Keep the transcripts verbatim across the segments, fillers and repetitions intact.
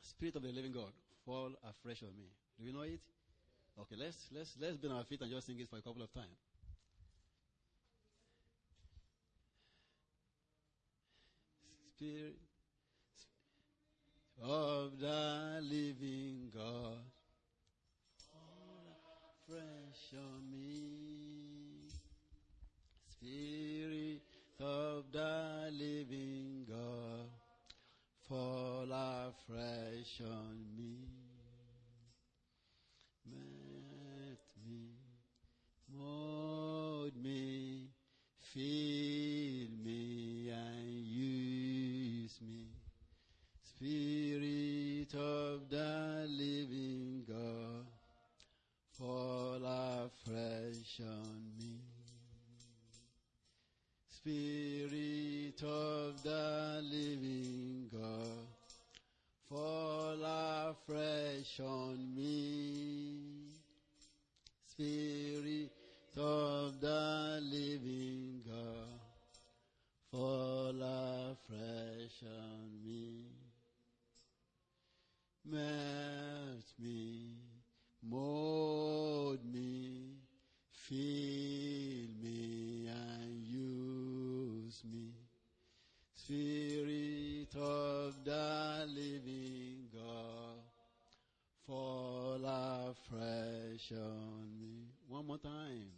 Spirit of the living God, fall afresh on me. Do you know it? Okay, let's let's let's be on our feet and just sing it for a couple of times. Spirit of the living God, fall afresh on me. Spirit of the living God, fall afresh on me. Melt me, mold me, fill me and use me. Spirit of the living God, fall afresh on me. Spirit of the living God, fall afresh on me. Spirit of the living God, fall afresh on me. Melt me, mold me, fill me and use me. Spirit of the living God, fall afresh on me. One more time.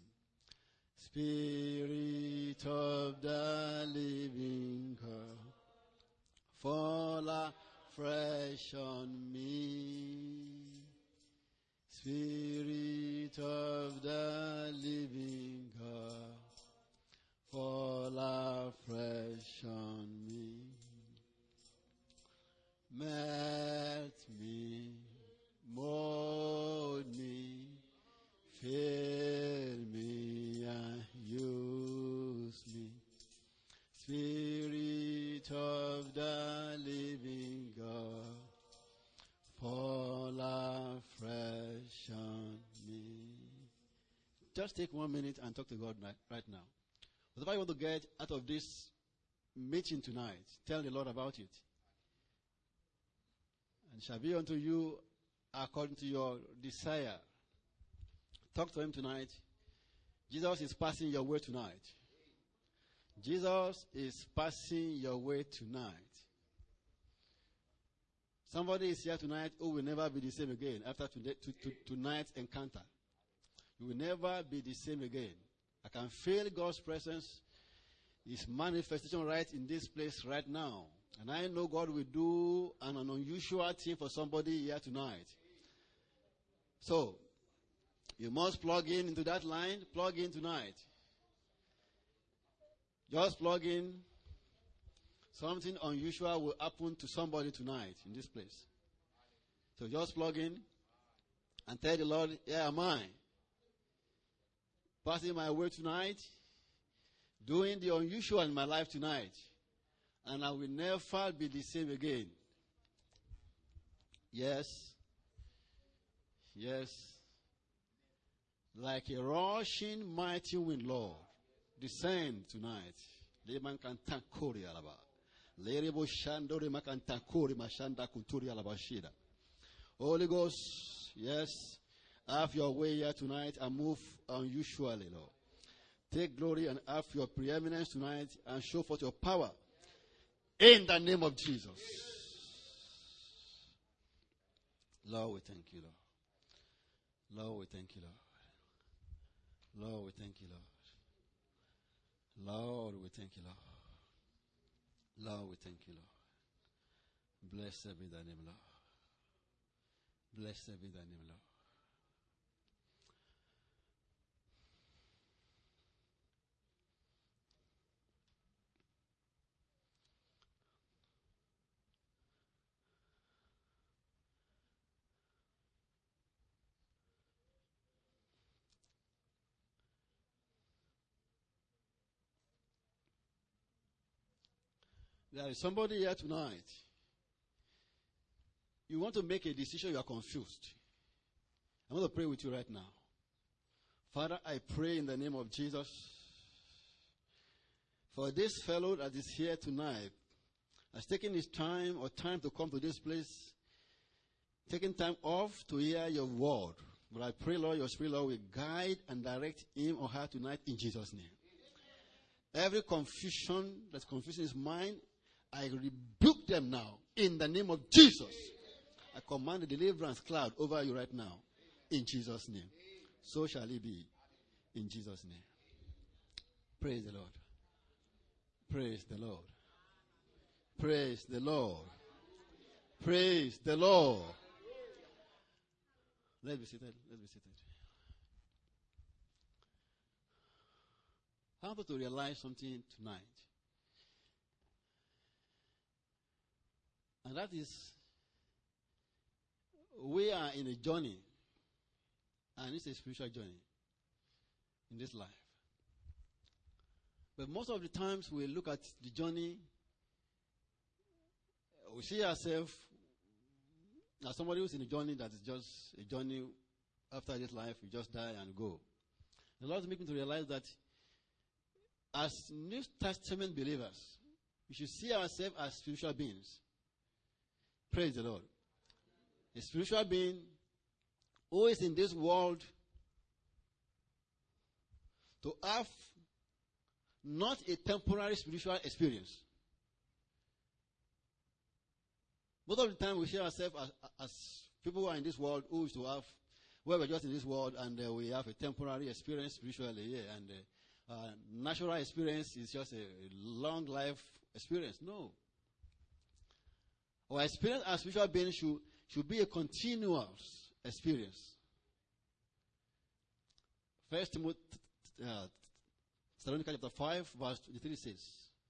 Spirit of the living God, fall afresh on me. Spirit of the living God, fall afresh on me. Melt me, mold me, fill me and use me. Spirit of the living God, fall afresh on me. Just take one minute and talk to God right, right now. Whatever you want to get out of this meeting tonight, tell the Lord about it. And shall be unto you according to your desire. Talk to him tonight. Jesus is passing your way tonight. Jesus is passing your way tonight. Somebody is here tonight who will never be the same again after today, to, to, tonight's encounter. You will never be the same again. I can feel God's presence, His manifestation right in this place right now. And I know God will do an, an unusual thing for somebody here tonight. So, you must plug in into that line. Plug in tonight. Just plug in. Something unusual will happen to somebody tonight in this place. So just plug in and tell the Lord, here am I. Passing my way tonight. Doing the unusual in my life tonight. And I will never be the same again. Yes. Yes. Like a rushing mighty wind, Lord, descend tonight. Leman kan tankori alaba. Lerebo shandori makan tankori mashanda kunturi alabashida. Holy Ghost, yes, have your way here tonight and move unusually, Lord. Take glory and have your preeminence tonight and show forth your power. In the name of Jesus. Lord, we thank you, Lord. Lord, we thank you, Lord. Lord, we thank you, Lord. Lord, we thank you, Lord. Lord, we thank you, Lord. Blessed be thy name, Lord. Blessed be thy name, Lord. There is somebody here tonight. You want to make a decision, you are confused. I want to pray with you right now. Father, I pray in the name of Jesus for this fellow that is here tonight, has taken his time or time to come to this place. taking time off to hear your word. But I pray, Lord, your Spirit, Lord, will guide and direct him or her tonight in Jesus' name. Every confusion that's confusing his mind, I rebuke them now in the name of Jesus. I command the deliverance cloud over you right now in Jesus' name. So shall it be in Jesus' name. Praise the Lord. Praise the Lord. Praise the Lord. Praise the Lord. Let's be seated. Let's be seated. I want you to realize something tonight. And that is, we are in a journey. And it's a spiritual journey in this life. But most of the times we look at the journey, we see ourselves as somebody who's in a journey that is just a journey after this life, we just die and go. The Lord is making me to realize that as New Testament believers, we should see ourselves as spiritual beings. Praise the Lord. A spiritual being who is in this world to have not a temporary spiritual experience. Most of the time we see ourselves as, as people who are in this world who used to have, well, we're just in this world and uh, we have a temporary experience spiritually, yeah, and uh, uh, natural experience is just a, a long life experience. No. Our experience as spiritual beings should, should be a continuous experience. First Timothy uh, chapter five, verse twenty-three says,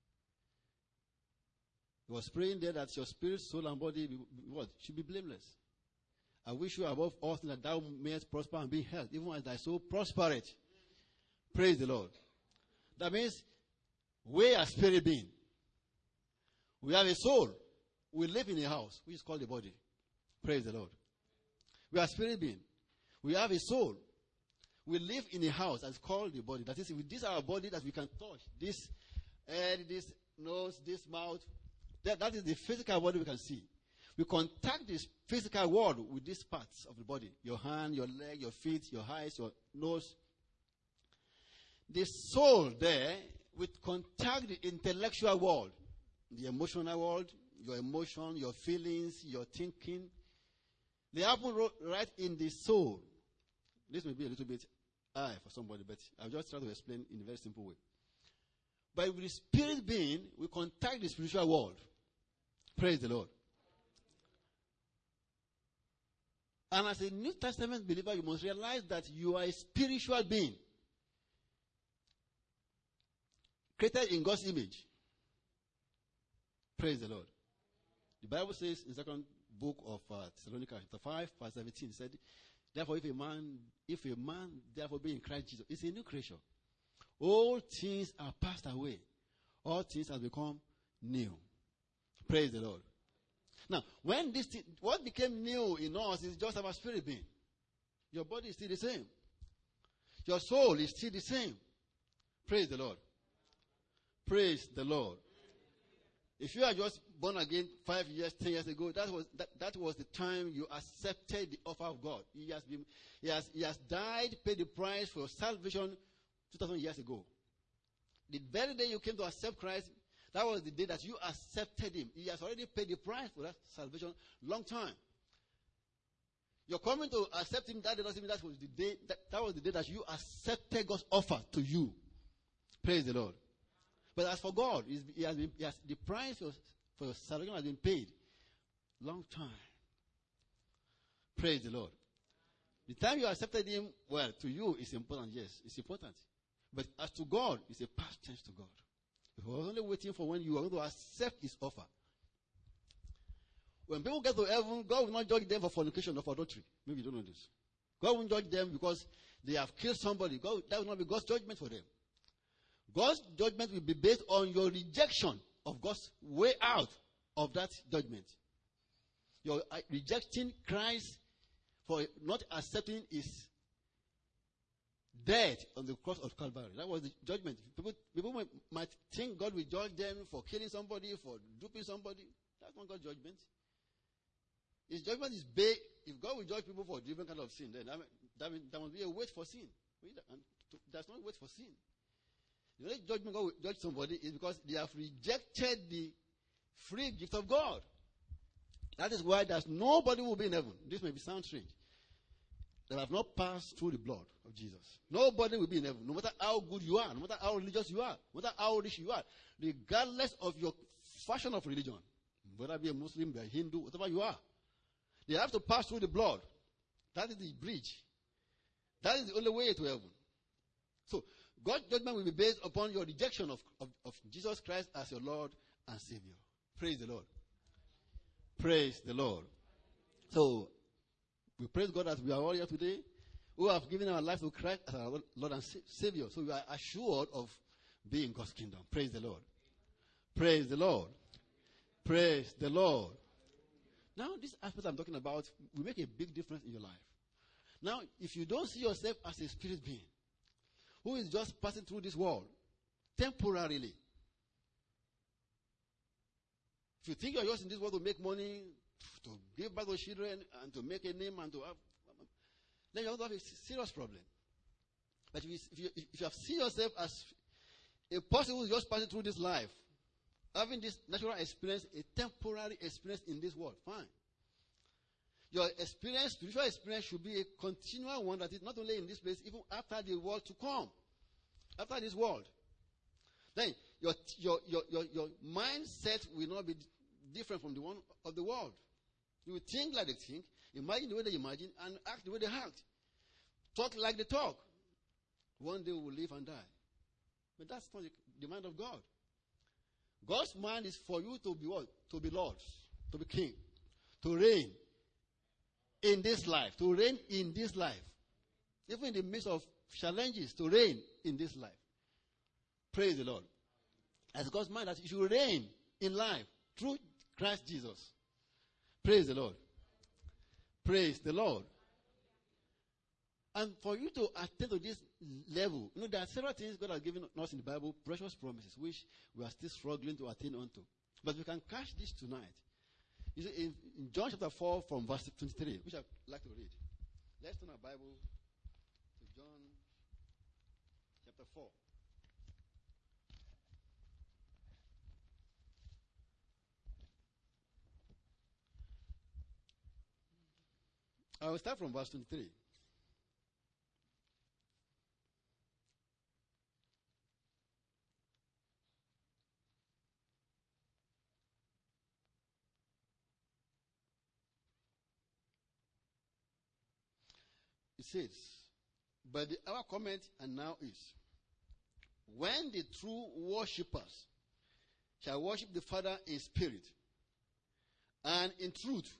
he was praying there that your spirit, soul, and body be, be, what, should be blameless. I wish you above all things that thou mayest prosper and be health, even as thy soul prospereth. Praise the Lord. That means we are spirit being. We have a soul. We live in a house, which is called the body. Praise the Lord. We are spirit being. We have a soul. We live in a house that's called the body. That is, this is our body that we can touch. This head, this nose, this mouth. That, that is the physical body we can see. We contact this physical world with these parts of the body. Your hand, your leg, your feet, your eyes, your nose. The soul there will contact the intellectual world. The emotional world, your emotion, your feelings, your thinking. They happen right in the soul. This may be a little bit high for somebody, but I'll just try to explain in a very simple way. But with the spirit being, we contact the spiritual world. Praise the Lord. And as a New Testament believer, you must realize that you are a spiritual being. Created in God's image. Praise the Lord. The Bible says in the second book of uh, Thessalonians chapter five, verse seventeen, said, therefore if a man, if a man therefore be in Christ Jesus, it's a new creation. All things are passed away. All things have become new. Praise the Lord. Now, when this thing, what became new in us is just our spirit being. Your body is still the same. Your soul is still the same. Praise the Lord. Praise the Lord. If you are just born again five years, ten years ago, that was that, that was the time you accepted the offer of God. He has been, he has, he has died, paid the price for salvation two thousand years ago. The very day you came to accept Christ, that was the day that you accepted Him. He has already paid the price for that salvation long time. You're coming to accept Him. That day doesn't mean that was the day. That, that was the day that you accepted God's offer to you. Praise the Lord. But as for God, he has been, he has, the price for, for salvation has been paid long time. Praise the Lord. The time you accepted Him, well, to you it's important. Yes, it's important. But as to God, it's a past tense to God. He was only waiting for when you are going to accept His offer. When people get to heaven, God will not judge them for fornication or for adultery. Maybe you don't know this. God won't judge them because they have killed somebody. God, that will not be God's judgment for them. God's judgment will be based on your rejection of God's way out of that judgment. You're uh, rejecting Christ for not accepting His death on the cross of Calvary. That was the judgment. People, people might, might think God will judge them for killing somebody, for duping somebody. That's not God's judgment. His judgment is based. If God will judge people for different kind of sin, then that, that, mean, that must be a wait for sin. And there's no wait for sin. The only judgment God will judge somebody is because they have rejected the free gift of God. That is why there's nobody who will be in heaven. This may be sound strange. That have not passed through the blood of Jesus. Nobody will be in heaven, no matter how good you are, no matter how religious you are, no matter how rich you are, regardless of your fashion of religion, whether be a Muslim, be a Hindu, whatever you are. They have to pass through the blood. That is the bridge. That is the only way to heaven. So, God's judgment will be based upon your rejection of, of, of Jesus Christ as your Lord and Savior. Praise the Lord. Praise the Lord. So, we praise God that we are all here today who have given our life to Christ as our Lord and Savior. So, we are assured of being in God's kingdom. Praise the Lord. Praise the Lord. Praise the Lord. Now, this aspect I'm talking about will make a big difference in your life. Now, if you don't see yourself as a spirit being who is just passing through this world temporarily, if you think you're just in this world to make money, to give back to children, and to make a name, and to have, then you're going to have a serious problem. But if you, if you, if you have seen yourself as a person who is just passing through this life, having this natural experience, a temporary experience in this world, fine. Your experience, spiritual experience, should be a continual one that is not only in this place, even after the world to come. After this world. Then your, your, your, your, your mindset will not be different from the one of the world. You will think like they think, imagine the way they imagine, and act the way they act. Talk like they talk. One day we will live and die. But that's not the, the mind of God. God's mind is for you to be what? To be Lord, to be king, to reign in this life, to reign in this life. Even in the midst of challenges, to reign in this life. Praise the Lord. As God's mind that you should reign in life through Christ Jesus. Praise the Lord. Praise the Lord. And for you to attain to this level, you know, there are several things God has given us in the Bible, precious promises, which we are still struggling to attain onto. But we can catch this tonight. You see, in, in John chapter four, from verse twenty-three, which I'd like to read. Let's turn our Bible to John chapter four. I will start from verse twenty-three. It says, but the hour cometh and now is, when the true worshippers shall worship the Father in spirit and in truth.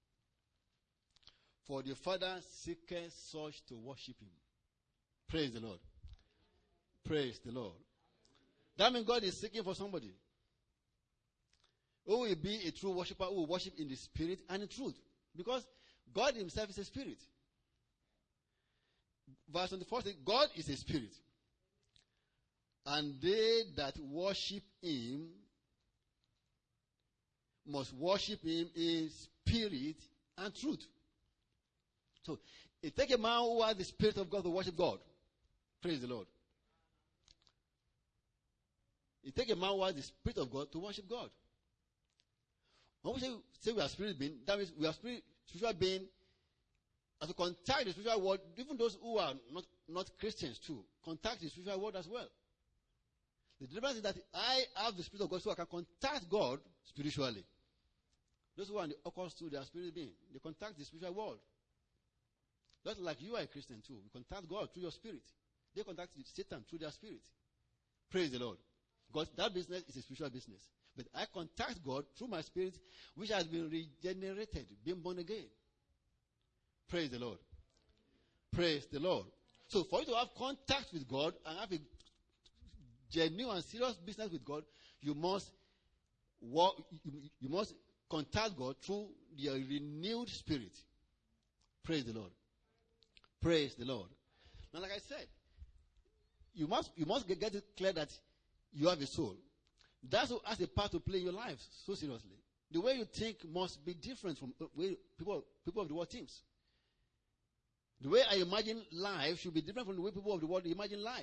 For the Father seeketh such to worship him. Praise the Lord. Praise the Lord. That means God is seeking for somebody who will be a true worshiper, who will worship in the spirit and in truth. Because God himself is a spirit. Verse twenty-four says, God is a spirit. And they that worship him must worship him in spirit and truth. So, it takes a man who has the Spirit of God to worship God. Praise the Lord. It takes a man who has the Spirit of God to worship God. When we say, say we are spirit being, that means we are spirit, spiritual being, as to contact the spiritual world, even those who are not, not Christians too, contact the spiritual world as well. The difference is that I have the Spirit of God so I can contact God spiritually. Those who are in the occult too, they are spirit being. They contact the spiritual world. Just like you are a Christian too. You contact God through your spirit. They contact Satan through their spirit. Praise the Lord. God, that business is a spiritual business. But I contact God through my spirit, which has been regenerated, been born again. Praise the Lord. Praise the Lord. So for you to have contact with God and have a genuine and serious business with God, you must walk, you, you must contact God through your renewed spirit. Praise the Lord. Praise the Lord. Now, like I said, you must you must get, get it clear that you have a soul. That's what has a part to play in your life so seriously. The way you think must be different from the way people, people of the world thinks. The way I imagine life should be different from the way people of the world imagine life.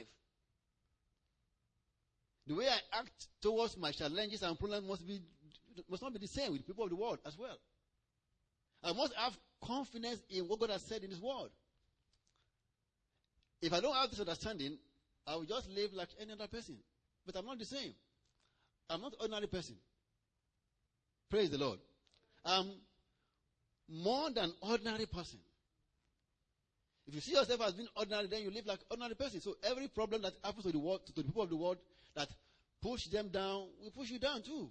The way I act towards my challenges and problems must be must not be the same with people of the world as well. I must have confidence in what God has said in His Word. If I don't have this understanding, I will just live like any other person. But I'm not the same. I'm not an ordinary person. Praise the Lord. I'm more than ordinary person. If you see yourself as being ordinary, then you live like ordinary person. So every problem that happens to the world, to the people of the world, that push them down, will push you down too.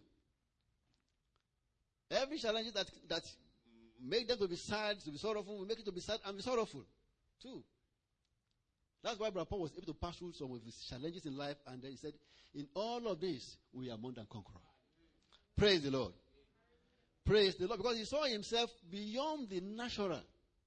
Every challenge that that make them to be sad, to be sorrowful, will make it to be sad and be sorrowful too. That's why Brother Paul was able to pass through some of his challenges in life, and then he said, in all of this, we are more than conquerors. Praise the Lord. Praise the Lord. Because he saw himself beyond the natural.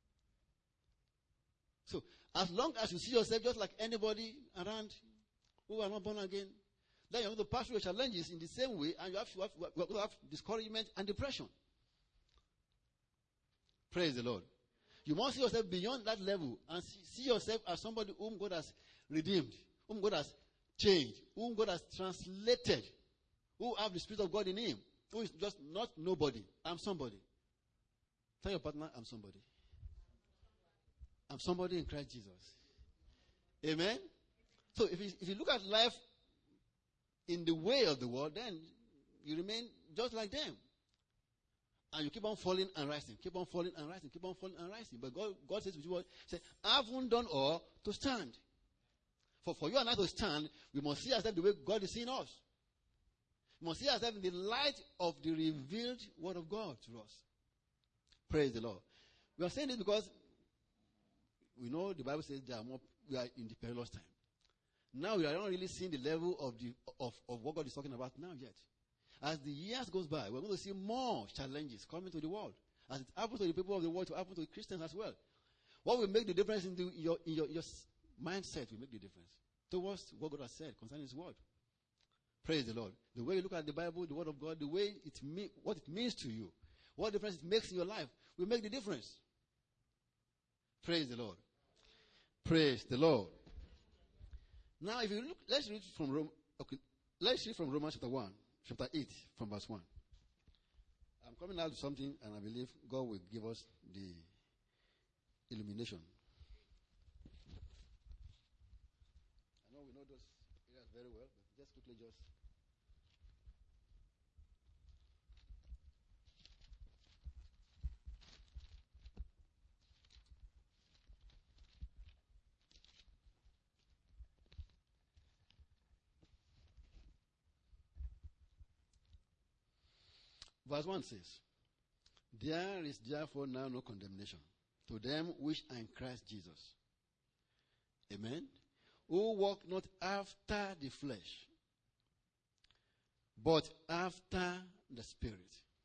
So, as long as you see yourself just like anybody around who are not born again, then you have to pass through your challenges in the same way, and you have to have, you have, to have discouragement and depression. Praise the Lord. You must see yourself beyond that level and see, see yourself as somebody whom God has redeemed, whom God has changed, whom God has translated, who have the Spirit of God in him, who is just not nobody. I'm somebody. Tell your partner, I'm somebody. I'm somebody in Christ Jesus. Amen? So if you, if you look at life in the way of the world, then you remain just like them. And you keep on falling and rising, keep on falling and rising, keep on falling and rising. But God, God says to you, say, I haven't done all to stand. For, for you and I to stand, we must see ourselves the way God is seeing us. We must see ourselves in the light of the revealed word of God to us. Praise the Lord. We are saying this because we know the Bible says there are more, we are in the perilous time. Now we are not really seeing the level of the of, of what God is talking about now yet. As the years goes by, we're going to see more challenges coming to the world. As it happens to the people of the world, to happen to the Christians as well. What will make the difference in, the, in, your, in your, your mindset will make the difference towards what God has said concerning His word. Praise the Lord. The way you look at the Bible, the word of God, the way it mean, what it means to you, what difference it makes in your life, will make the difference. Praise the Lord. Praise the Lord. Now, if you look, let's read from Rome. Okay, let's read from Romans chapter one. Chapter eight, from verse one. I'm coming out with something, and I believe God will give us the illumination. I know we know those areas very well, but just quickly just. Verse one says, there is therefore now no condemnation to them which are in Christ Jesus. Amen. Who walk not after the flesh, but after the Spirit.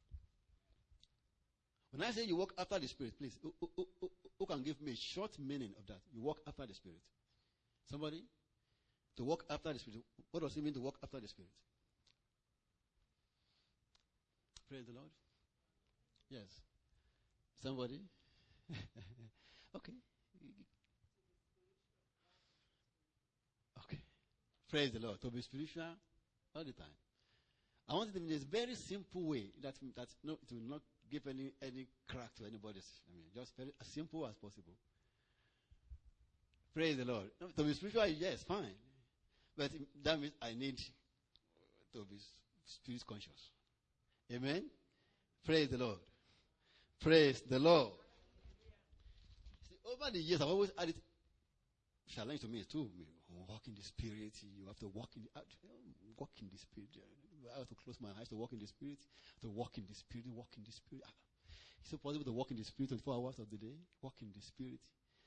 When I say you walk after the Spirit, please, who, who, who, who can give me a short meaning of that? You walk after the Spirit. Somebody? To walk after the Spirit. What does it mean to walk after the Spirit? Praise the Lord. Yes. Somebody? Okay. Okay. Praise the Lord. To be spiritual all the time. I want it in this very simple way that that no, it will not give any any crack to anybody. I mean, just very as simple as possible. Praise the Lord. To be spiritual, yes, fine. But that means I need to be spirit conscious. Amen. Praise the Lord. Praise the Lord. See, over the years, I've always had it challenge to me too. Walk in the Spirit. You have to walk in the walk in the Spirit. I have to close my eyes to walk in the Spirit. To walk in the Spirit. Walk in the Spirit. It's so possible to walk in the Spirit twenty-four hours of the day. Walk in the Spirit.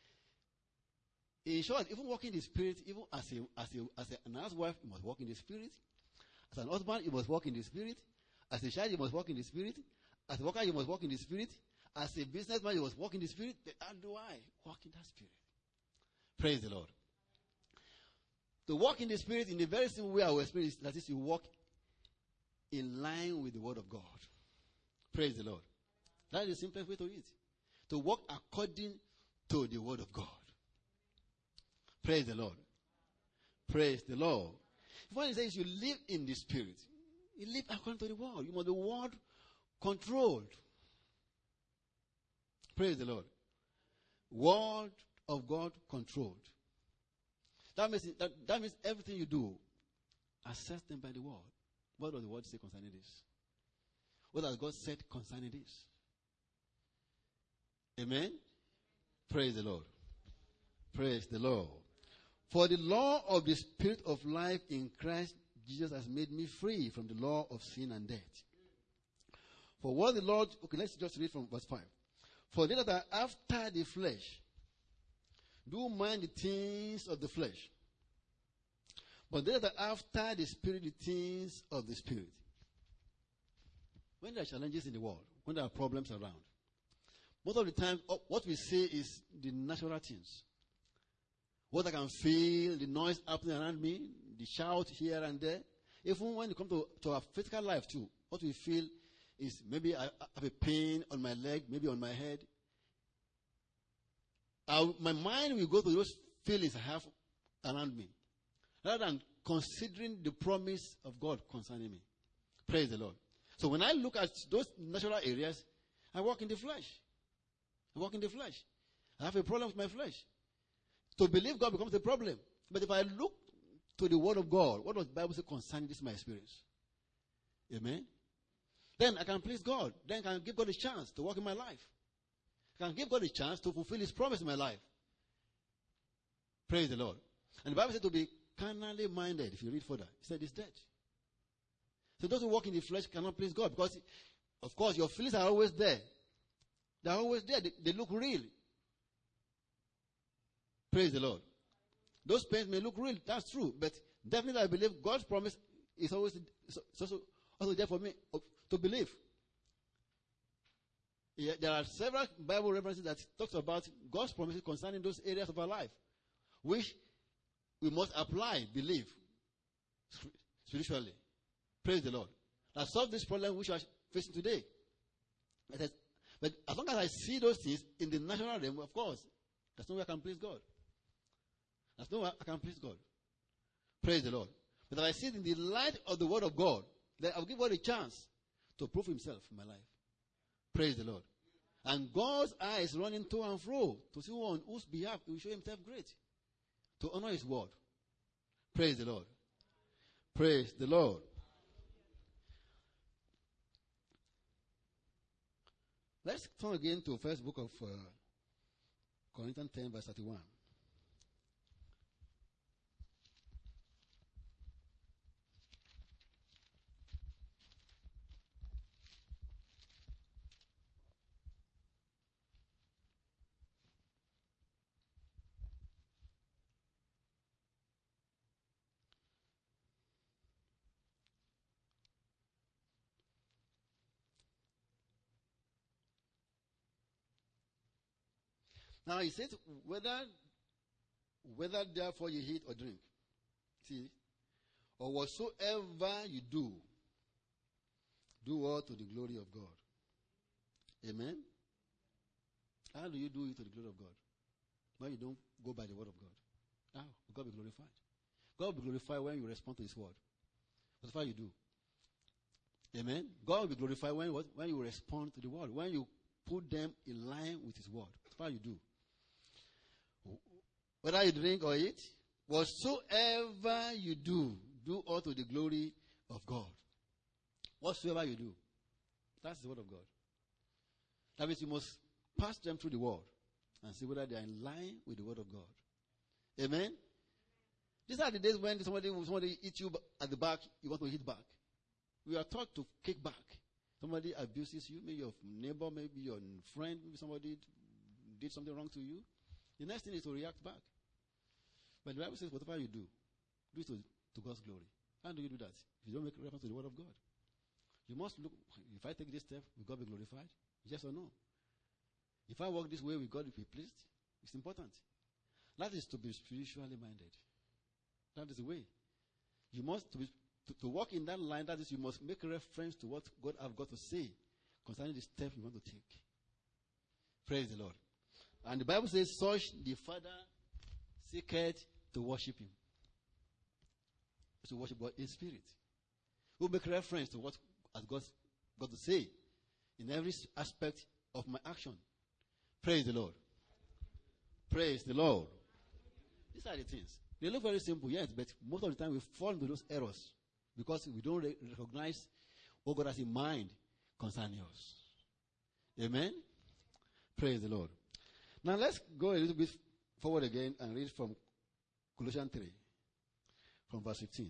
In short, even walking in the Spirit, even as a as a as a, an housewife, you must walk in the Spirit. As an husband, you must walk in the Spirit. As a child, you must walk in the Spirit. As a worker, you must walk in the Spirit. As a businessman, you must walk in the Spirit. How do I walk in that Spirit? Praise the Lord. To walk in the Spirit in the very same way our Spirit is, that is, you walk in line with the Word of God. Praise the Lord. That is the simplest way to it. To walk according to the word of God. Praise the Lord. Praise the Lord. When he says you live in the spirit, you live according to the word. You want the word controlled. Praise the Lord. Word of God controlled. That means, that, that means everything you do, assess them by the word. What does the word say concerning this? What has God said concerning this? Amen? Praise the Lord. Praise the Lord. For the law of the Spirit of life in Christ Jesus has made me free from the law of sin and death. For what the Lord, okay, let's just read from verse five. For they that are after the flesh do mind the things of the flesh, but they that are after the Spirit, the things of the Spirit. When there are challenges in the world, when there are problems around, most of the time, what we say is the natural things. What I can feel, the noise happening around me, the shout here and there. Even when it comes to, to our physical life too, what we feel is maybe I have a pain on my leg, maybe on my head. I, my mind will go to those feelings I have around me, rather than considering the promise of God concerning me. Praise the Lord. So when I look at those natural areas, I walk in the flesh. I walk in the flesh. I have a problem with my flesh. To believe God becomes a problem. But if I look to the word of God, what does the Bible say concerning this my experience? Amen? Then I can please God. Then I can give God a chance to work in my life. I can give God a chance to fulfill his promise in my life. Praise the Lord. And the Bible said to be carnally minded. If you read further, it said it's dead. So those who walk in the flesh cannot please God, because, of course, your feelings are always there. They are always there. They, they look real. Praise the Lord. Those pains may look real. That's true. But definitely I believe God's promise is always is also, also there for me to believe. Yeah, there are several Bible references that talks about God's promises concerning those areas of our life, which we must apply, believe, spiritually. Praise the Lord. Now solve this problem which we are facing today. But as long as I see those things in the natural realm, of course, there's no way I can please God. There's no way I can please God. Praise the Lord. But if I see it in the light of the word of God, then I'll give God a chance to prove himself in my life. Praise the Lord. And God's eyes running to and fro to see on whose behalf he will show himself great. To honor his word. Praise the Lord. Praise the Lord. Let's turn again to the first book of uh, Corinthians ten, verse thirty-one. Now he says, whether, whether therefore you eat or drink, see, or whatsoever you do, do all to the glory of God. Amen? How do you do it to the glory of God? When you don't go by the word of God. How? God will be glorified. God will be glorified when you respond to his word. Whatever you do. Amen? God will be glorified when, when you respond to the word. When you put them in line with his word. Whatever you do. Whether you drink or eat, whatsoever you do, do all to the glory of God. Whatsoever you do. That's the word of God. That means you must pass them through the word and see whether they are in line with the word of God. Amen? These are the days when somebody, somebody hits you at the back, you want to hit back. We are taught to kick back. Somebody abuses you, maybe your neighbor, maybe your friend, maybe somebody did something wrong to you. The next thing is to react back. But the Bible says, whatever you do, do it to, to God's glory. How do you do that? If you don't make reference to the word of God. You must look, if I take this step, will God be glorified? Yes or no? If I walk this way, will God be pleased? It's important. That is to be spiritually minded. That is the way. You must, to, be, to, to walk in that line, that is, you must make reference to what God have got to say concerning the step you want to take. Praise the Lord. And the Bible says, such the Father seeketh to worship him. To worship God in spirit. We'll make reference to what has God got to say in every aspect of my action. Praise the Lord. Praise the Lord. These are the things. They look very simple, yes, but most of the time we fall into those errors because we don't re- recognize what God has in mind concerning us. Amen? Praise the Lord. Now let's go a little bit forward again and read from Colossians three, from verse fifteen.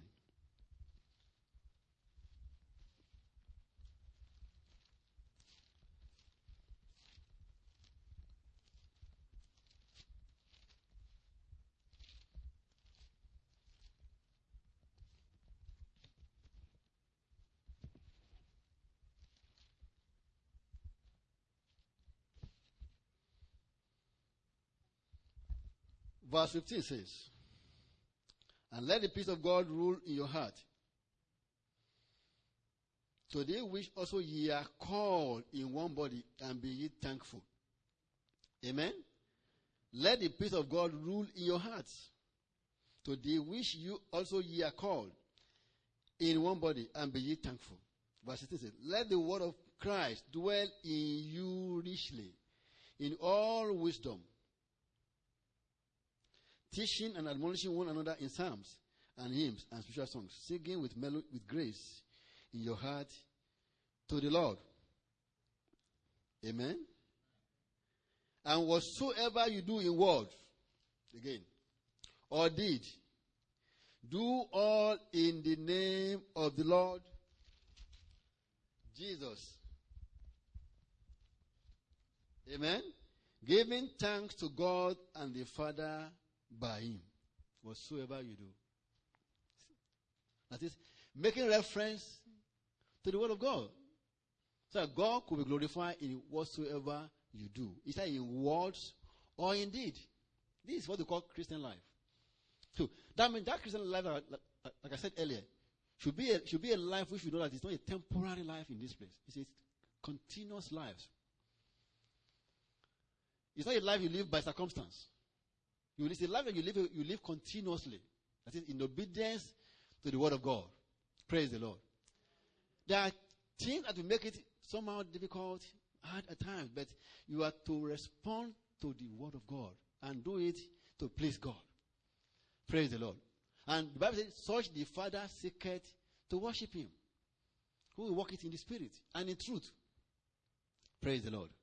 Verse fifteen says, and let the peace of God rule in your heart, to the which also ye are called in one body, and be ye thankful. Amen? Let the peace of God rule in your hearts, to the which you also ye are called in one body, and be ye thankful. Verse sixteen says, let the word of Christ dwell in you richly, in all wisdom, teaching and admonishing one another in psalms and hymns and spiritual songs, singing with melo- with grace in your heart to the Lord. Amen. And whatsoever you do in word, again, or deed, do all in the name of the Lord Jesus. Amen. Giving thanks to God and the Father by him, whatsoever you do. That is, making reference to the word of God. So that God could be glorified in whatsoever you do. Either in words or in deed. This is what they call Christian life. So that means that Christian life, like, like, like I said earlier, should be a, should be a life which we know that it's not a temporary life in this place. It's a continuous life. It's not a life you live by circumstance. You live a life that you live, you live continuously. That is, in obedience to the word of God. Praise the Lord. There are things that will make it somehow difficult, hard at times, but you are to respond to the word of God and do it to please God. Praise the Lord. And the Bible says, such the Father seeketh to worship him, who will walk it in the spirit and in truth. Praise the Lord.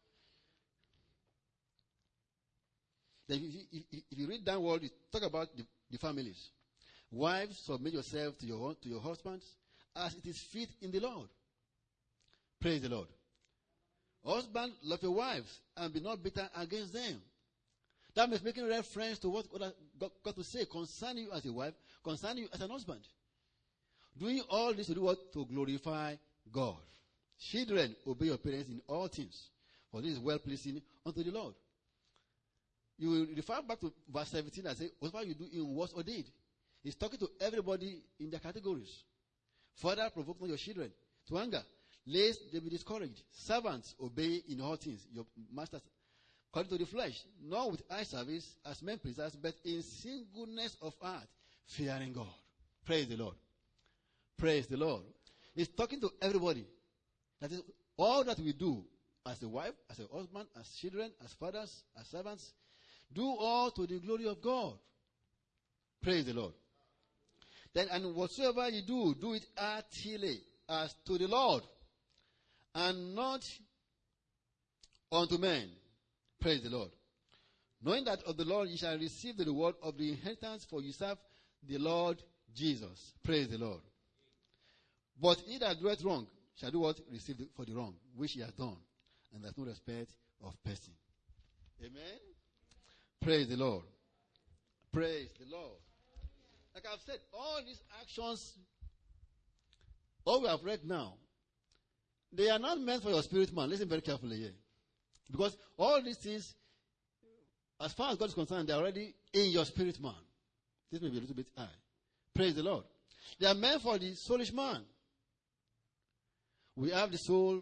Then if you, if, if you read downward, you talk about the, the families. Wives, submit yourself to your, to your husbands as it is fit in the Lord. Praise the Lord. Husband, love your wives and be not bitter against them. That means making reference to what God got, got to say concerning you as a wife, concerning you as an husband. Doing all this to do what? To glorify God. Children, obey your parents in all things, for this is well pleasing unto the Lord. You will refer back to verse seventeen and say, whatever you do in words or deed. He's talking to everybody in their categories. Further, provoke not your children to anger, lest they be discouraged. Servants, obey in all things your masters according to the flesh, not with eye service as men pleasers, but in singleness of heart, fearing God. Praise the Lord. Praise the Lord. He's talking to everybody. That is, all that we do as a wife, as a husband, as children, as fathers, as servants, do all to the glory of God. Praise the Lord. Then, and whatsoever you do, do it heartily as to the Lord, and not unto men. Praise the Lord. Knowing that of the Lord you shall receive the reward of the inheritance, for you serve the Lord Jesus. Praise the Lord. But he that doeth wrong shall do what? Receive the, for the wrong, which he has done. And there's no respect of person. Amen. Praise the Lord. Praise the Lord. Like I've said, all these actions, all we have read now, they are not meant for your spirit man. Listen very carefully here. Because all these things, as far as God is concerned, they are already in your spirit man. This may be a little bit high. Praise the Lord. They are meant for the soulish man. We have the soul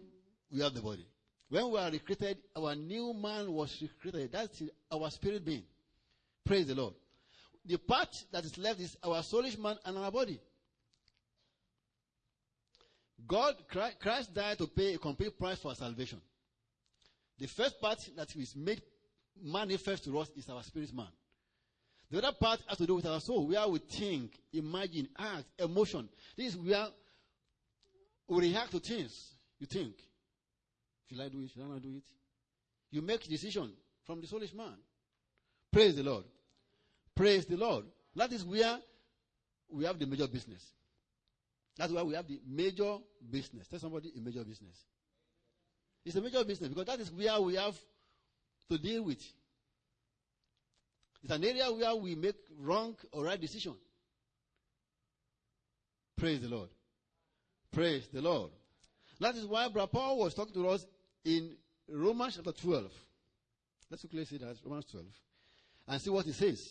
we have the body. When we are recreated, our new man was recreated. That's our spirit being. Praise the Lord. The part that is left is our soulish man and our body. God, Christ died to pay a complete price for our salvation. The first part that is made manifest to us is our spirit man. The other part has to do with our soul, where we think, imagine, act, emotion. This is where we react to things. You think, should I do it? Should I not do it? You make a decision from the soulish man. Praise the Lord. Praise the Lord. That is where we have the major business. That's why we have the major business. Tell somebody a major business. It's a major business because that is where we have to deal with. It's an area where we make wrong or right decision. Praise the Lord. Praise the Lord. That is why Brother Paul was talking to us in Romans chapter twelve. Let's quickly see that, Romans twelve, and see what he says.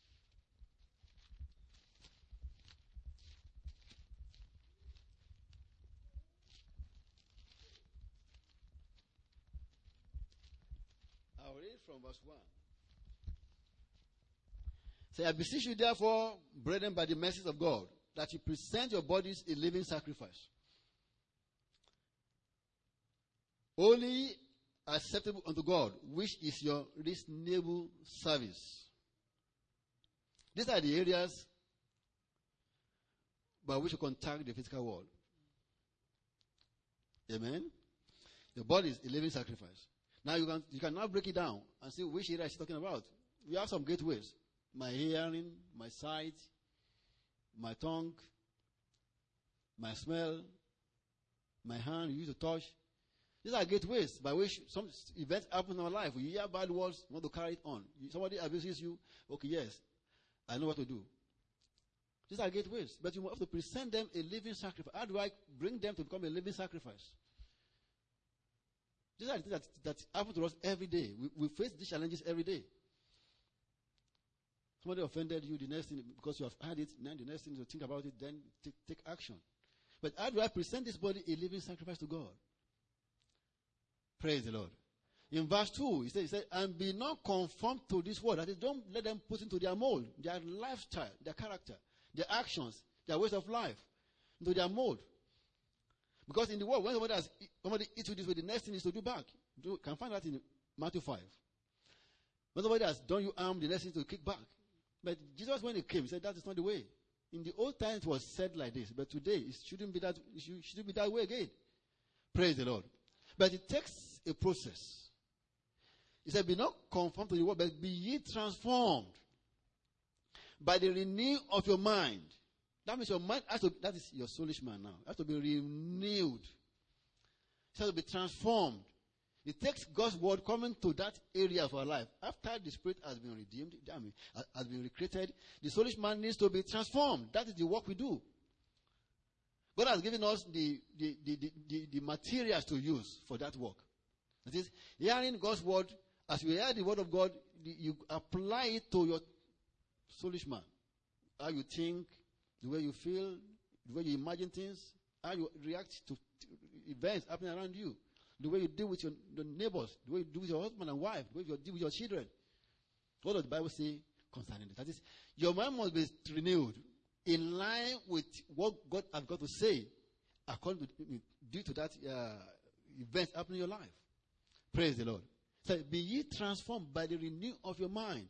I'll read from verse one. Say, I beseech you therefore, brethren, by the mercies of God, that you present your bodies a living sacrifice, holy, acceptable unto God, which is your reasonable service. These are the areas by which you contact the physical world. Amen? Your body is a living sacrifice. Now you can, you can now break it down and see which area he's talking about. We have some gateways. My hearing, my sight, my tongue, my smell, my hand, you use to touch. These are gateways by which some events happen in our life. You hear bad words, you want to carry it on. Somebody abuses you, okay, yes, I know what to do. These are gateways, but you have to present them a living sacrifice. How do I bring them to become a living sacrifice? These are the things that, that happen to us every day. We, we face these challenges every day. Somebody offended you, the next thing, because you have had it, then the next thing is to think about it, then take, take action. But how do I present this body a living sacrifice to God? Praise the Lord. In verse two, he said, he said, and be not conformed to this world. That is, don't let them put into their mold, their lifestyle, their character, their actions, their ways of life, into their mold. Because in the world, when somebody, has, somebody eats you this way, the next thing is to do back. You can find that in Matthew five. When somebody has done you harm, the next thing is to kick back. But Jesus, when he came, he said that is not the way. In the old times, it was said like this, but today it shouldn't be that. It shouldn't be that way again. Praise the Lord. But it takes a process. He said, "Be not conformed to the world, but be ye transformed by the renewing of your mind." That means your mind has to. That is your soulish man now. It has to be renewed. It has to be transformed. It takes God's word coming to that area of our life. After the spirit has been redeemed, I mean, has been recreated, the soulish man needs to be transformed. That is the work we do. God has given us the, the, the, the, the, the materials to use for that work. That is, hearing God's word, as you hear the word of God, you apply it to your soulish man. How you think, the way you feel, the way you imagine things, how you react to events happening around you. The way you deal with your, your neighbors, the way you deal with your husband and wife, the way you deal with your children. What does the Bible say concerning this? That is, your mind must be renewed in line with what God has got to say according to, due to that uh, event happening in your life. Praise the Lord. So, be ye transformed by the renewing of your mind.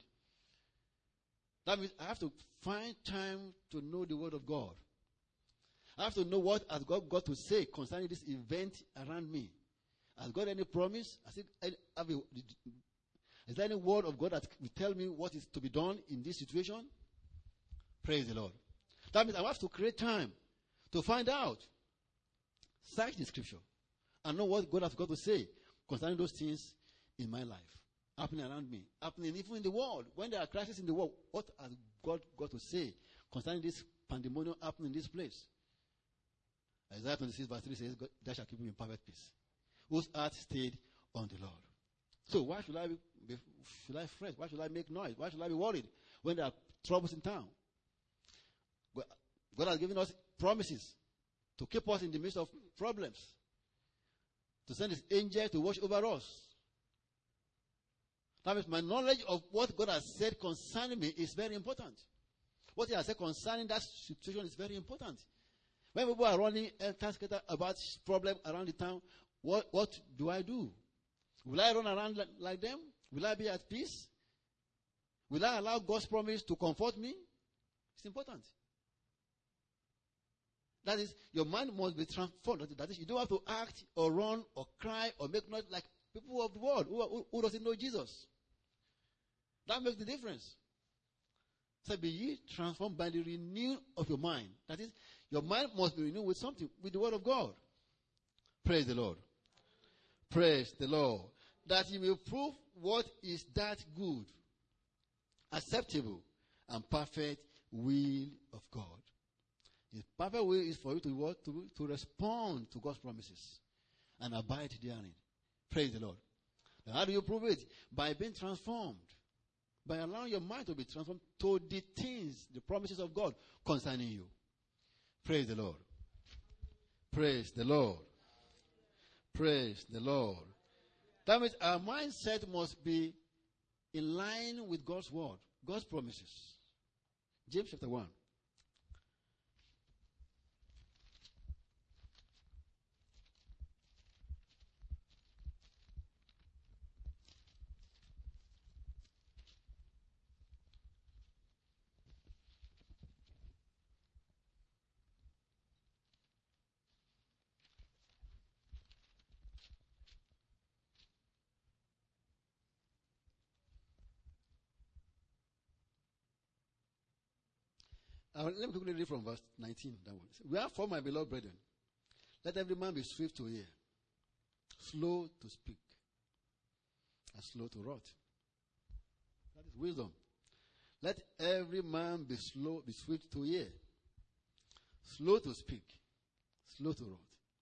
That means I have to find time to know the word of God. I have to know what has God got to say concerning this event around me. Has God any promise? Has it, have a, is there any word of God that will tell me what is to be done in this situation? Praise the Lord. That means I have to create time to find out. Search the scripture and know what God has got to say concerning those things in my life, happening around me, happening even in the world. When there are crises in the world, what has God got to say concerning this pandemonium happening in this place? Isaiah twenty-six verse three says, "Thou shalt keep him in perfect peace, whose heart stayed on the Lord." So why should I be, be should I fret? Why should I make noise? Why should I be worried when there are troubles in town? God, God has given us promises to keep us in the midst of problems. to send his angel to watch over us. That means my knowledge of what God has said concerning me is very important. What he has said concerning that situation is very important. When people are running about problems around the town, what, what do I do? Will I run around like, like them? Will I be at peace? Will I allow God's promise to comfort me? It's important. That is, your mind must be transformed. That is, you don't have to act or run or cry or make noise like people of the world who, who, who doesn't know Jesus. That makes the difference. So be ye transformed by the renewing of your mind. That is, your mind must be renewed with something, with the word of God. Praise the Lord. Praise the Lord. That you will prove what is that good, acceptable, and perfect will of God. The perfect will is for you to what? To, to respond to God's promises and abide therein. Praise the Lord. Now, how do you prove it? By being transformed. By allowing your mind to be transformed to the things, the promises of God concerning you. Praise the Lord. Praise the Lord. Praise the Lord. That means our mindset must be in line with God's word, God's promises. James chapter one. Uh, let me quickly read from verse nineteen. That one. Wherefore, my beloved brethren, let every man be swift to hear, slow to speak, and slow to wrath. That is wisdom. Let every man be slow, be swift to hear, slow to speak, slow to wrath.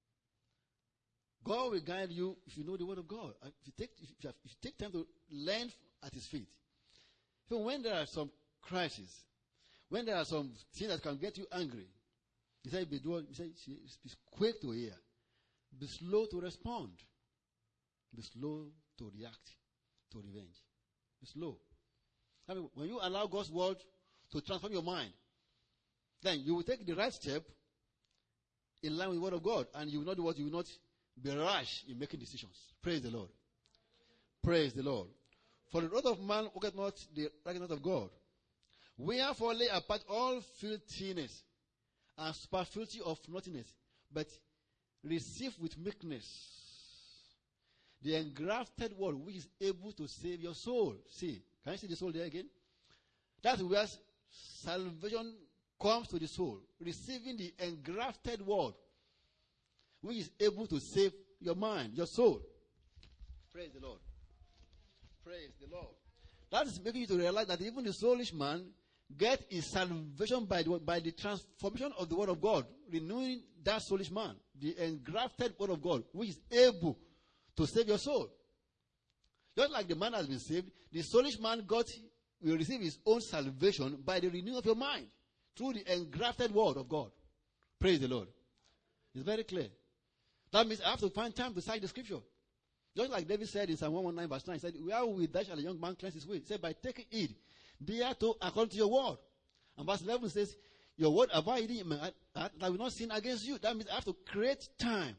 God will guide you if you know the word of God. If you take, if you, have, if you take time to learn at his feet. Even when there are some crises, when there are some things that can get you angry, he said, be, do, he said, be quick to hear. Be slow to respond. Be slow to react, to revenge. Be slow. I mean, when you allow God's word to transform your mind, then you will take the right step in line with the word of God, and you will not do what? You will not be rash in making decisions. Praise the Lord. Praise the Lord. For the wrath of man worketh not the righteousness of God. Wherefore lay apart all filthiness and superfluity of naughtiness, but receive with meekness the engrafted word which is able to save your soul. See, can you see the soul there again? That's where salvation comes to the soul. Receiving the engrafted word which is able to save your mind, your soul. Praise the Lord. Praise the Lord. That is making you to realize that even the soulish man get his salvation by the, by the transformation of the word of God, renewing that soulish man, the engrafted word of God, which is able to save your soul. Just like the man has been saved, the soulish man got will receive his own salvation by the renewing of your mind through the engrafted word of God. Praise the Lord. It's very clear. That means I have to find time to cite the scripture. Just like David said in Psalm one nineteen verse nine, he said, where will thou shall a young man cleanse his way? He said, by taking heed thereto according to your word. And verse eleven says, your word have I hidden in my heart that I will not sin against you. That means I have to create time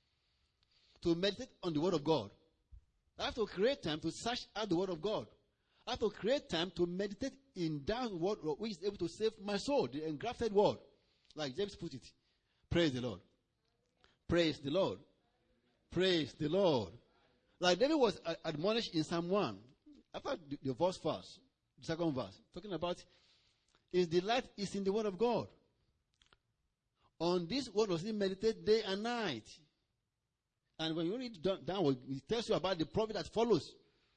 to meditate on the word of God. I have to create time to search out the word of God. I have to create time to meditate in that word which is able to save my soul, the engrafted word. Like James put it. Praise the Lord. Praise the Lord. Praise the Lord. Like David was admonished in Psalm one. After the, the verse first, the second verse, talking about his delight is in the word of God. On this word was he meditate day and night. And when you read down, downward, it tells you about the profit that follows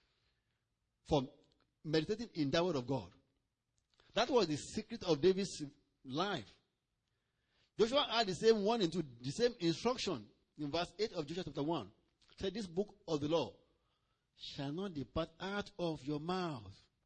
from meditating in that word of God. That was the secret of David's life. Joshua had the same one into the same instruction in verse eight of Joshua chapter one. It said, this book of the law shall not depart out of your mouth,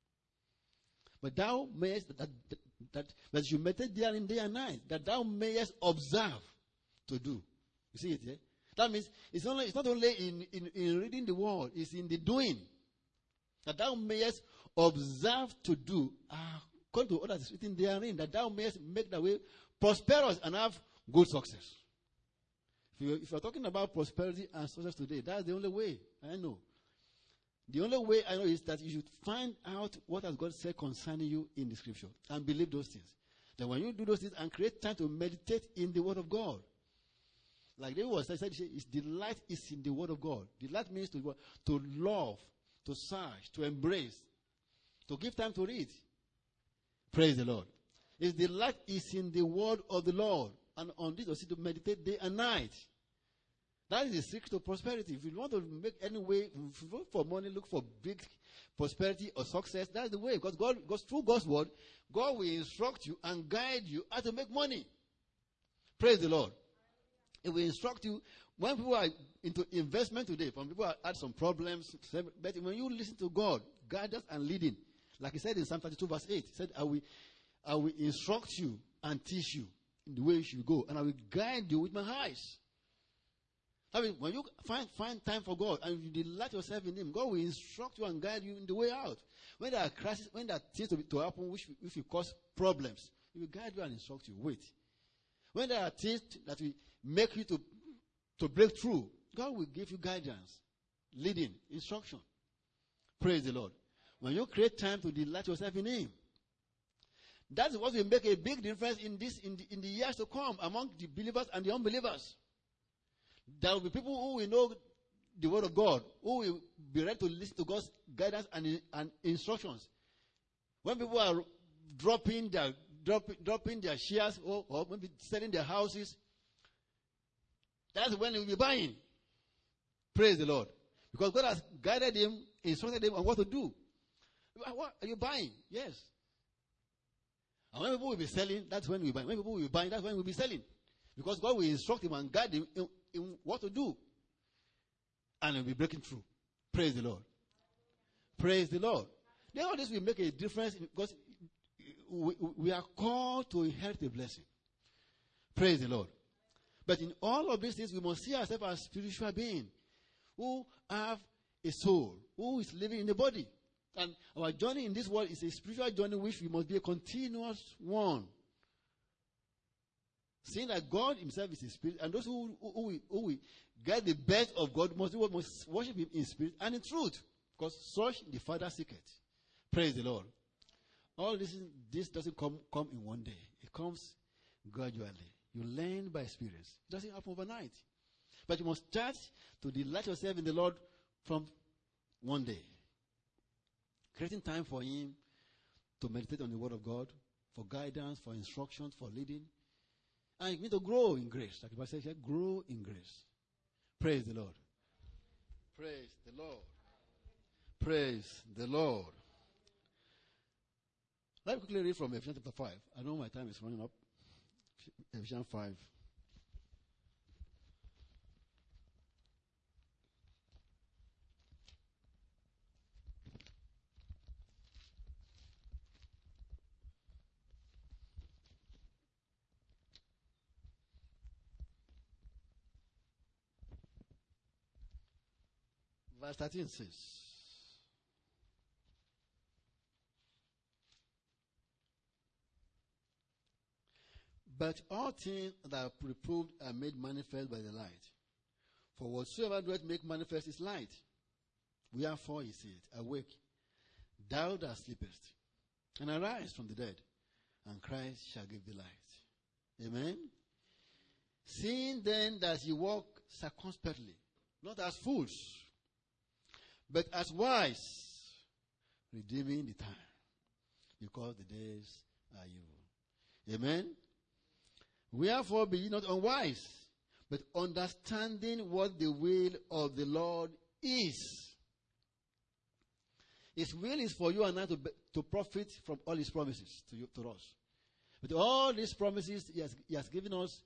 but thou mayest that, that, that, that you meditate therein day and night, that thou mayest observe to do. You see it here? That means it's, only, it's not only in, in, in reading the word, it's in the doing. That thou mayest observe to do, according to others is written therein, that thou mayest make the way prosperous and have good success. If, you, if you're talking about prosperity and success today, that's the only way I know. The only way I know is that you should find out what has God said concerning you in the scripture and believe those things. Then when you do those things and create time to meditate in the word of God, like David was said, his delight is in the word of God. Delight means to, to love, to search, to embrace, to give time to read. Praise the Lord. His delight is in the word of the Lord. And on this, you to meditate day and night. That is the secret of prosperity. If you want to make any way, if you look for money, look for big prosperity or success, that's the way. Because God, goes through God's word, God will instruct you and guide you how to make money. Praise the Lord. It will instruct you. When people are into investment today, when people have had some problems, but when you listen to God, guidance and leading, like he said in Psalm thirty-two verse eight, he said, I will, I will instruct you and teach you in the way you should go, and I will guide you with my eyes. I mean, when you find, find time for God and you delight yourself in Him, God will instruct you and guide you in the way out. When there are crises, when there are things to, be, to happen which if you cause problems, He will guide you and instruct you. Wait. When there are things that will make you to, to break through, God will give you guidance, leading, instruction. Praise the Lord. When you create time to delight yourself in Him, that is what will make a big difference in this in the, in the years to come among the believers and the unbelievers. There will be people who will know the word of God, who will be ready to listen to God's guidance and, and instructions. When people are dropping their dropping, dropping their shares or, or maybe selling their houses, that's when they will be buying. Praise the Lord. Because God has guided them, instructed them on what to do. What are you buying? Yes. And when people will be selling, that's when we buy. When people will be buying, that's when we'll be selling. Because God will instruct him and guide him in, in what to do. And he'll be breaking through. Praise the Lord. Praise the Lord. Then all this will make a difference because we, we are called to inherit a blessing. Praise the Lord. But in all of these things, we must see ourselves as spiritual beings who have a soul, who is living in the body. And our journey in this world is a spiritual journey which we must be a continuous one. Seeing that God himself is a spirit, and those who, who, who, who will get the best of God must, must worship him in spirit and in truth. Because such the Father seeketh. Praise the Lord. All this, this doesn't come, come in one day. It comes gradually. You learn by experience. It doesn't happen overnight. But you must start to delight yourself in the Lord from one day. Creating time for him to meditate on the word of God, for guidance, for instructions, for leading. And you need to grow in grace. Like the Bible says, grow in grace. Praise the Lord. Praise the Lord. Praise the Lord. Let me quickly read from Ephesians chapter five. I know my time is running up. Ephesians five. Verse thirteen says, but all things that are reproved are made manifest by the light. For whatsoever doeth make manifest is light. Wherefore he said, awake, thou that sleepest, and arise from the dead, and Christ shall give thee light. Amen. Seeing then that ye walk circumspectly, not as fools, but as wise, redeeming the time, because the days are evil. Amen. Wherefore be ye not unwise, but understanding what the will of the Lord is. His will is for you and I to, to profit from all his promises to you, to us. But all these promises he has, he has given us,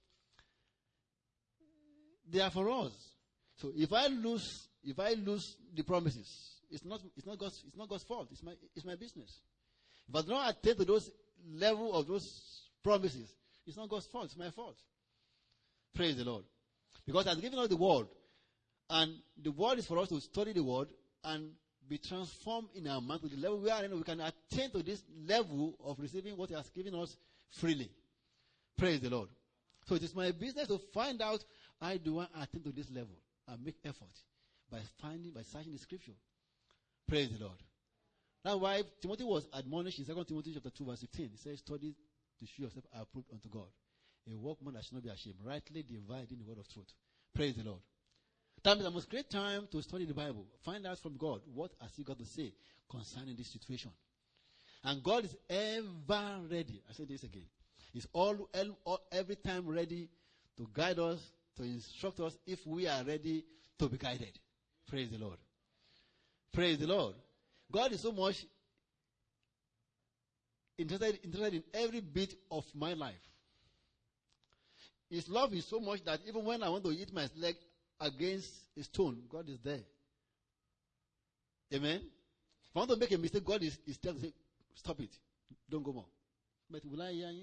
they are for us. So if I lose, if I lose the promises, it's not, it's not God's, it's not God's fault. It's my, it's my business. If I do not attain to those level of those promises, it's not God's fault. It's my fault. Praise the Lord. Because he has given us the word. And the word is for us to study the word and be transformed in our mind to the level where we can attain to this level of receiving what he has given us freely. Praise the Lord. So it is my business to find out how do I attain to this level and make effort by finding, by searching the scripture. Praise the Lord. That's why Timothy was admonished in Second Timothy chapter two verse fifteen. He says, study to show yourself approved unto God. A workman that should not be ashamed, rightly dividing the word of truth. Praise the Lord. That means the most great time to study the Bible. Find out from God what has he got to say concerning this situation. And God is ever ready. I say this again. He's all, all every time ready to guide us, to instruct us if we are ready to be guided. Praise the Lord. Praise the Lord. God is so much interested, interested in every bit of my life. His love is so much that even when I want to hit my leg against a stone, God is there. Amen. If I want to make a mistake, God is, is telling me, stop it. Don't go more. But will I hear him?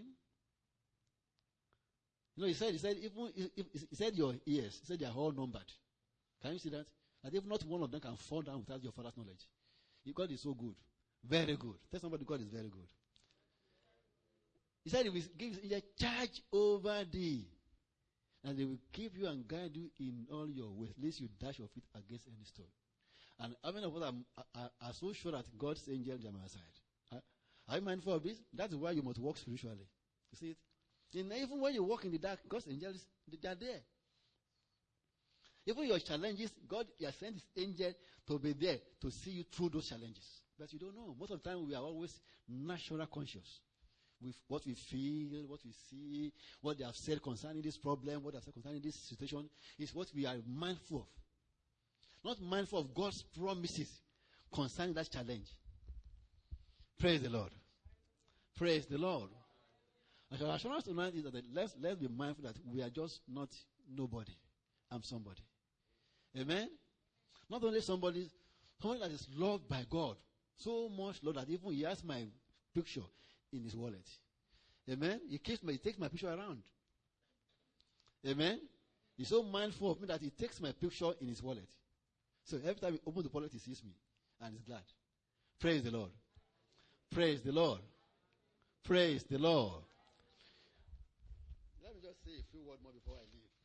You know, he said, he said, even if, if, he said your ears, he said they are all numbered. Can you see that? That if not one of them can fall down without your father's knowledge. God is so good. Very good. Tell somebody God is very good. He said he will give you a charge over thee. And they will keep you and guide you in all your ways, lest you dash your feet against any stone. And how many of us are, are, are so sure that God's angels are on our side? Are, are you mindful of this? That's why you must walk spiritually. You see it? And even when you walk in the dark, God's angels, they are there. Even your challenges, God has sent his angel to be there to see you through those challenges. But you don't know. Most of the time we are always natural conscious. With what we feel, what we see, what they have said concerning this problem, what they have said concerning this situation, is what we are mindful of. Not mindful of God's promises concerning that challenge. Praise the Lord. Praise the Lord. And our assurance tonight is that let's, let's be mindful that we are just not nobody. I'm somebody. Amen? Not only somebody, somebody that is loved by God. So much loved that even he has my picture in his wallet. Amen? He keeps my, he takes my picture around. Amen? He's so mindful of me that he takes my picture in his wallet. So every time he opens the wallet, he sees me. And he's glad. Praise the Lord. Praise the Lord. Praise the Lord. Let me just say a few words more before I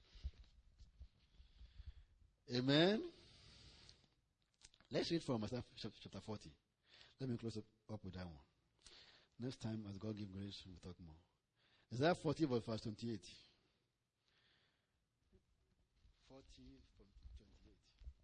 leave. Amen? Let's read from Isaiah chapter forty. Let me close up, up with that one. Next time, as God give grace, we'll talk more. Isaiah forty, verse twenty-eight. forty from twenty-eight.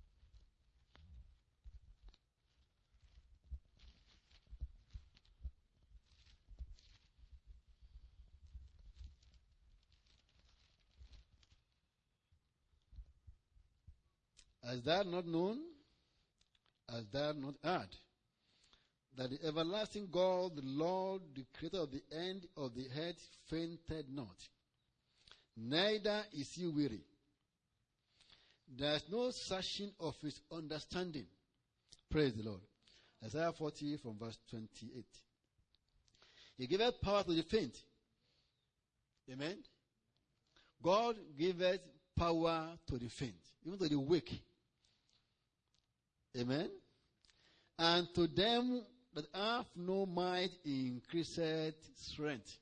Hast thou not known? Hast thou not heard? That the everlasting God, the Lord, the creator of the end of the earth, fainted not. Neither is he weary. There is no searching of his understanding. Praise the Lord. Isaiah forty from verse twenty-eight. He giveth power to the faint. Amen. God giveth power to the faint, even to the weak. Amen. And to them that have no might increased strength.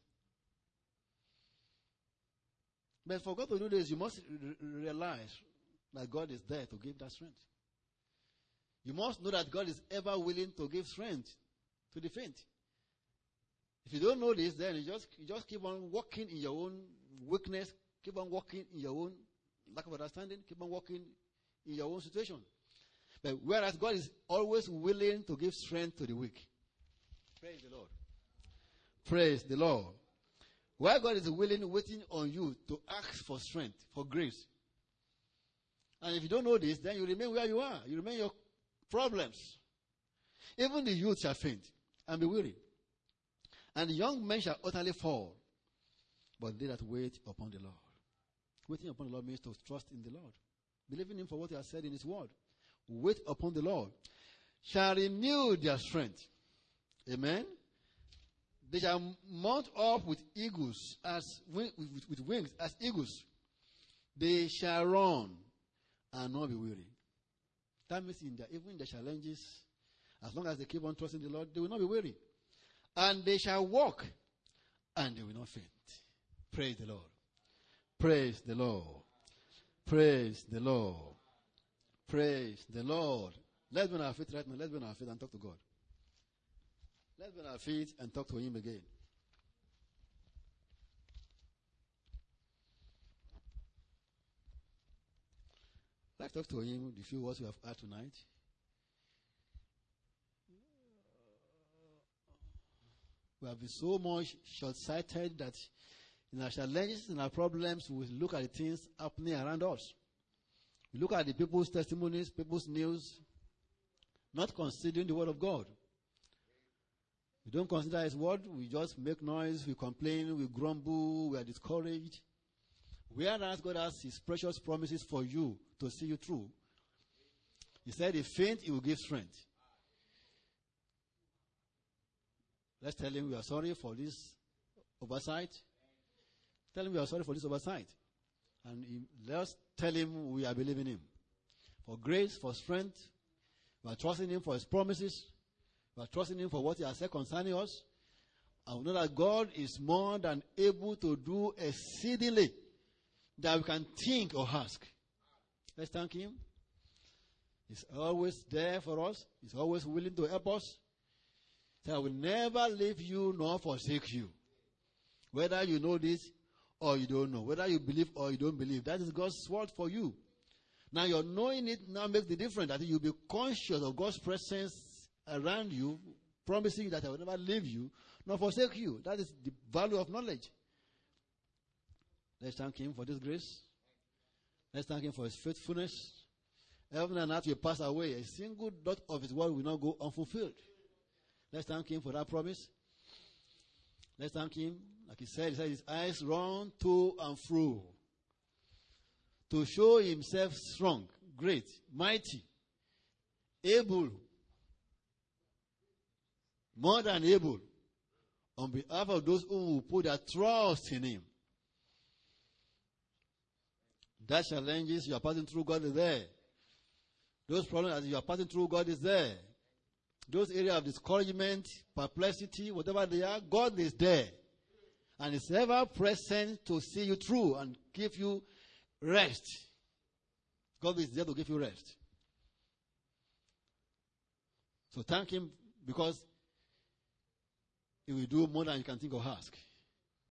But for God to do this, you must re- realize that God is there to give that strength. You must know that God is ever willing to give strength to the faint. If you don't know this, then you just, you just keep on walking in your own weakness, keep on walking in your own lack of understanding, keep on walking in your own situation. But whereas God is always willing to give strength to the weak. Praise the Lord. Praise the Lord. While God is willing, waiting on you to ask for strength, for grace. And if you don't know this, then you remain where you are. You remain your problems. Even the youth shall faint and be weary. And the young men shall utterly fall. But they that wait upon the Lord. Waiting upon the Lord means to trust in the Lord. Believing him for what he has said in his word. Wait upon the Lord. Shall renew their strength. Amen. They shall mount up with eagles, as with, with wings, as eagles. They shall run and not be weary. That means in their, even in the challenges, as long as they keep on trusting the Lord, they will not be weary. And they shall walk and they will not faint. Praise the Lord. Praise the Lord. Praise the Lord. Praise the Lord. Let's be on our feet right now. Let's be on our feet and talk to God. Let's be on our feet and talk to Him again. Let's talk to Him the few words we have had tonight. We have been so much short-sighted that in our challenges, in our problems, we look at the things happening around us. We look at the people's testimonies, people's news, not considering the word of God. We don't consider His word. We just make noise, we complain, we grumble, we are discouraged. Whereas God has His precious promises for you to see you through. He said, if faint, He will give strength. Let's tell Him we are sorry for this oversight. Tell Him we are sorry for this oversight. And he, let's tell Him we are believing Him. For grace, for strength. We are trusting Him for His promises. We are trusting Him for what He has said concerning us. And we know that God is more than able to do exceedingly that we can think or ask. Let's thank Him. He's always there for us. He's always willing to help us. So I will never leave you nor forsake you. Whether you know this or you don't know. Whether you believe or you don't believe. That is God's word for you. Now your knowing it now makes the difference. That you'll be conscious of God's presence around you, promising you that I will never leave you nor forsake you. That is the value of knowledge. Let's thank Him for this grace. Let's thank Him for His faithfulness. Heaven and earth will pass away. A single dot of His word will not go unfulfilled. Let's thank Him for that promise. Let's thank Him. Like He said, He said His eyes run to and fro to show Himself strong, great, mighty, able, more than able, on behalf of those who put their trust in Him. That challenges you are passing through, God is there. Those problems that you are passing through, God is there. Those areas of discouragement, perplexity, whatever they are, God is there. And is ever present to see you through and give you rest. God is there to give you rest. So thank Him because He will do more than you can think or ask.